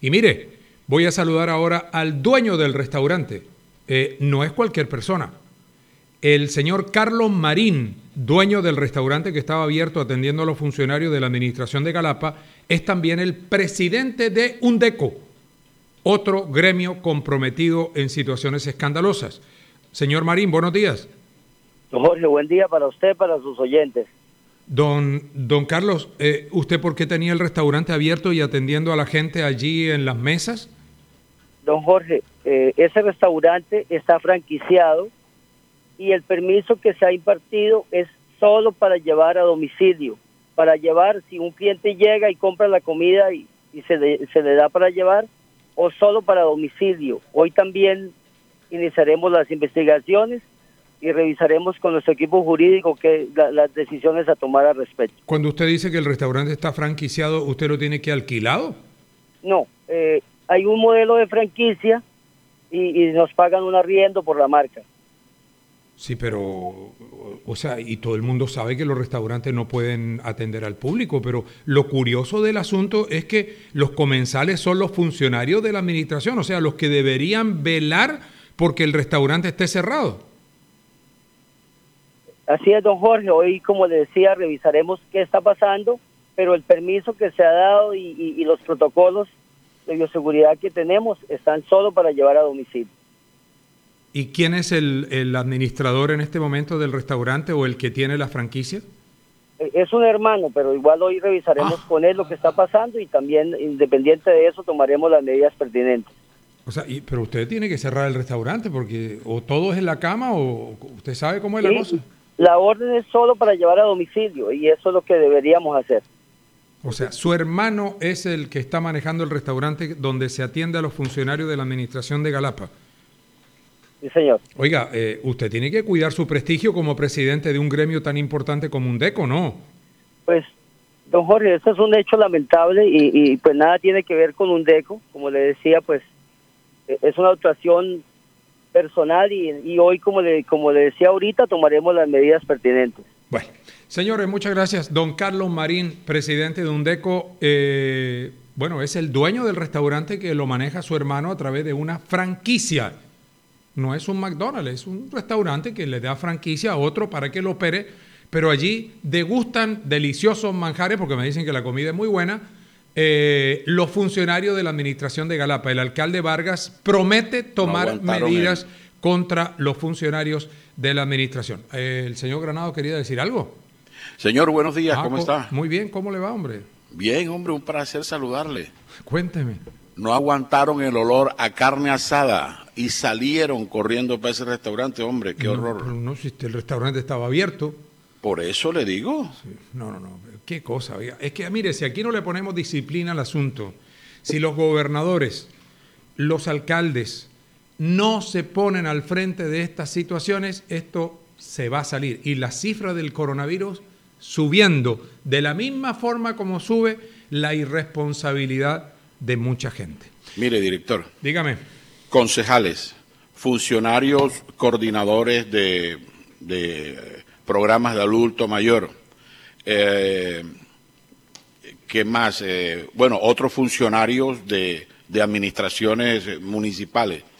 Y mire, voy a saludar ahora al dueño del restaurante. No es cualquier persona. El señor Carlos Marín, dueño del restaurante que estaba abierto atendiendo a los funcionarios de la administración de Galapa, es también el presidente de UNDECO, otro gremio comprometido en situaciones escandalosas. Señor Marín, buenos días. Don Jorge, buen día para usted, para sus oyentes. Don Carlos, ¿usted por qué tenía el restaurante abierto y atendiendo a la gente allí en las mesas? Don Jorge, ese restaurante está franquiciado y el permiso que se ha impartido es solo para llevar a domicilio. Para llevar, si un cliente llega y compra la comida y se le da para llevar, o solo para domicilio. Hoy también iniciaremos las investigaciones y revisaremos con nuestro equipo jurídico las decisiones a tomar al respecto. Cuando usted dice que el restaurante está franquiciado, ¿usted lo tiene que alquilado? No, hay un modelo de franquicia y nos pagan un arriendo por la marca. Sí, pero, o sea, y todo el mundo sabe que los restaurantes no pueden atender al público, pero lo curioso del asunto es que los comensales son los funcionarios de la administración, o sea, los que deberían velar porque el restaurante esté cerrado. Así es, don Jorge. Hoy, como le decía, revisaremos qué está pasando, pero el permiso que se ha dado y los protocolos de bioseguridad que tenemos están solo para llevar a domicilio. ¿Y quién es el administrador en este momento del restaurante o el que tiene la franquicia? Es un hermano, pero igual hoy revisaremos con él lo que está pasando y también, independiente de eso, tomaremos las medidas pertinentes. O sea, pero usted tiene que cerrar el restaurante porque o todo es en la cama o usted sabe cómo es la cosa. La orden es solo para llevar a domicilio y eso es lo que deberíamos hacer. O sea, su hermano es el que está manejando el restaurante donde se atiende a los funcionarios de la administración de Galapa. Sí, señor. Oiga, usted tiene que cuidar su prestigio como presidente de un gremio tan importante como UNDECO, ¿no? Pues, don Jorge, esto es un hecho lamentable y pues nada tiene que ver con UNDECO. Como le decía, pues es una actuación personal y hoy, como le decía ahorita, tomaremos las medidas pertinentes. Bueno, señores, muchas gracias. Don Carlos Marín, presidente de UNDECO, bueno, es el dueño del restaurante que lo maneja su hermano a través de una franquicia. No es un McDonald's, es un restaurante que le da franquicia a otro para que lo opere, pero allí degustan deliciosos manjares, porque me dicen que la comida es muy buena, los funcionarios de la administración de Galapa. El alcalde Vargas promete tomar medidas contra los funcionarios de la administración. El señor Granado quería decir algo. Señor, buenos días, ¿cómo está? Muy bien, ¿cómo le va, hombre? Bien, hombre, un placer saludarle. Cuénteme. No aguantaron el olor a carne asada y salieron corriendo para ese restaurante, hombre, qué horror. Pero no, si el restaurante estaba abierto. Por eso le digo. Sí, no, qué cosa. Oiga. Es que, mire, si aquí no le ponemos disciplina al asunto, si los gobernadores, los alcaldes no se ponen al frente de estas situaciones, esto se va a salir. Y la cifra del coronavirus subiendo de la misma forma como sube la irresponsabilidad de mucha gente. Mire, director. Dígame. Concejales, funcionarios, coordinadores de programas de adulto mayor, ¿qué más? Bueno, otros funcionarios de administraciones municipales.